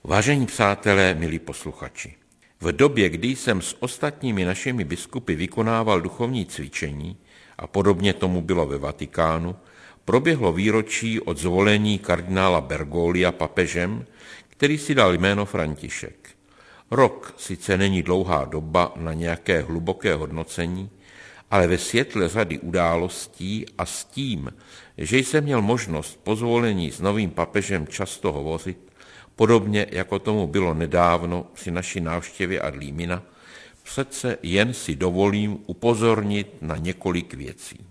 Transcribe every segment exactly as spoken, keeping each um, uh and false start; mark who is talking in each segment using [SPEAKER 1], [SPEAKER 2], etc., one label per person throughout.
[SPEAKER 1] Vážení přátelé, milí posluchači, v době, kdy jsem s ostatními našimi biskupy vykonával duchovní cvičení, a podobně tomu bylo ve Vatikánu, proběhlo výročí od zvolení kardinála Bergoglio papežem, který si dal jméno František. Rok sice není dlouhá doba na nějaké hluboké hodnocení, ale ve světle řady událostí a s tím, že jsem měl možnost po zvolení s novým papežem často hovořit, podobně jako tomu bylo nedávno při naší návštěvě Adlímina, přece jen si dovolím upozornit na několik věcí.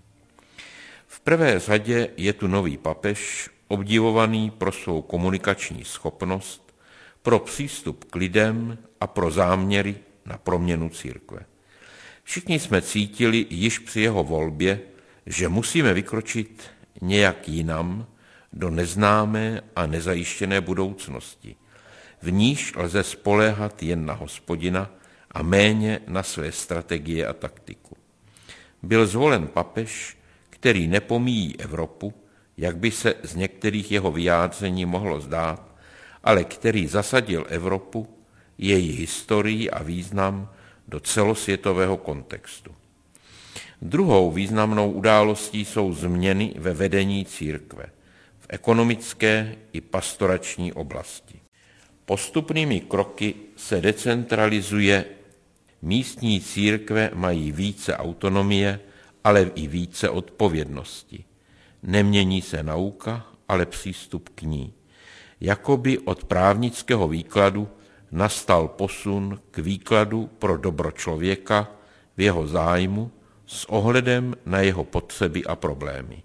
[SPEAKER 1] V prvé řadě je tu nový papež, obdivovaný pro svou komunikační schopnost, pro přístup k lidem a pro záměry na proměnu církve. Všichni jsme cítili již při jeho volbě, že musíme vykročit nějak jinam do neznámé a nezajištěné budoucnosti. V níž lze spoléhat jen na Hospodina a méně na své strategie a taktiku. Byl zvolen papež, který nepomíjí Evropu, jak by se z některých jeho vyjádření mohlo zdát, ale který zasadil Evropu, její historii a význam do celosvětového kontextu. Druhou významnou událostí jsou změny ve vedení církve, v ekonomické i pastorační oblasti. Postupnými kroky se decentralizuje, místní církve mají více autonomie, ale i více odpovědnosti. Nemění se nauka, ale přístup k ní. Jakoby od právnického výkladu nastal posun k výkladu pro dobro člověka v jeho zájmu s ohledem na jeho potřeby a problémy.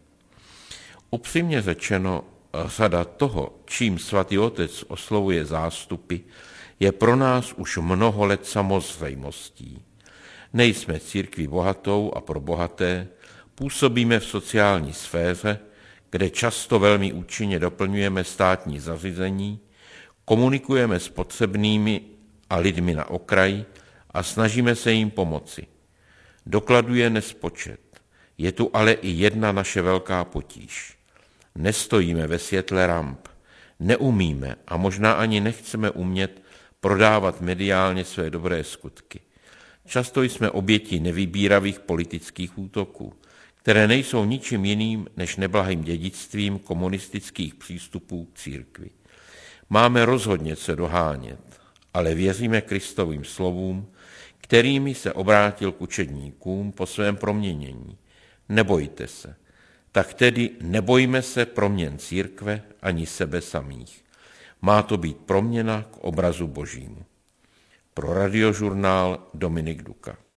[SPEAKER 1] Upřímně řečeno, řada toho, čím svatý otec oslovuje zástupy, je pro nás už mnoho let samozřejmostí. Nejsme církví bohatou a pro bohaté, působíme v sociální sféře, kde často velmi účinně doplňujeme státní zařízení, komunikujeme s potřebnými a lidmi na okraji a snažíme se jim pomoci. Dokladuje nespočet. Je tu ale i jedna naše velká potíž. Nestojíme ve světle ramp, neumíme a možná ani nechceme umět prodávat mediálně své dobré skutky. Často jsme obětí nevybíravých politických útoků, které nejsou ničím jiným než neblahým dědictvím komunistických přístupů k církvi. Máme rozhodně se dohánět, ale věříme Kristovým slovům, kterými se obrátil k učedníkům po svém proměnění. Nebojte se. Tak tedy nebojme se proměn církve ani sebe samých. Má to být proměna k obrazu Božímu. Pro Radiožurnál Dominik Duka.